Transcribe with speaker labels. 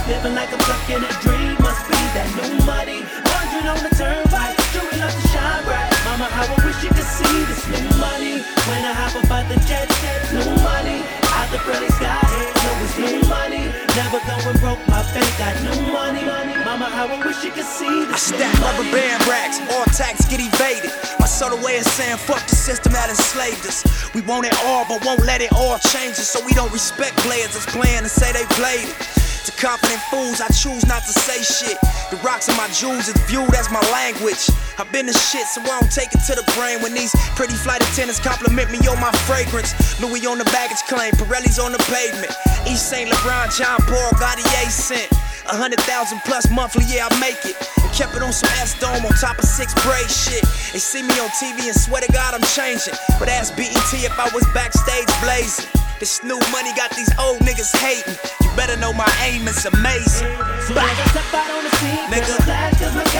Speaker 1: Living like I'm stuck in a dream, must be that new money. Wandering on the turnpike, showing up to shine bright. Mama, how I wish you could see this new money. When I hop about the jet, new money. Out the pearly sky, know it's new money. Never going broke, my bank got new money. Mama, how I wish you could see this new money.
Speaker 2: I stack rubber band racks, all tax get evaded. My subtle way of saying fuck the system that enslaved us. We want it all, but won't let it all change us. So we don't respect players that's playing and say they played it. To confident fools, I choose not to say shit. The rocks in my jewels is viewed as my language. I've been the shit, so I don't take it to the brain. When these pretty flight attendants compliment me on my fragrance. Louis on the baggage claim, Pirelli's on the pavement. East St. LeBron, John Paul, Gautier sent. 100,000 plus monthly, yeah, I make it. And kept it on some S-Dome on top of 6 braid shit. They see me on TV and swear to God I'm changing. But ask BET if I was backstage blazing. This new money got these old niggas hating. You better know my aim is amazing.
Speaker 1: So like I step out on the scene, nigga, cause my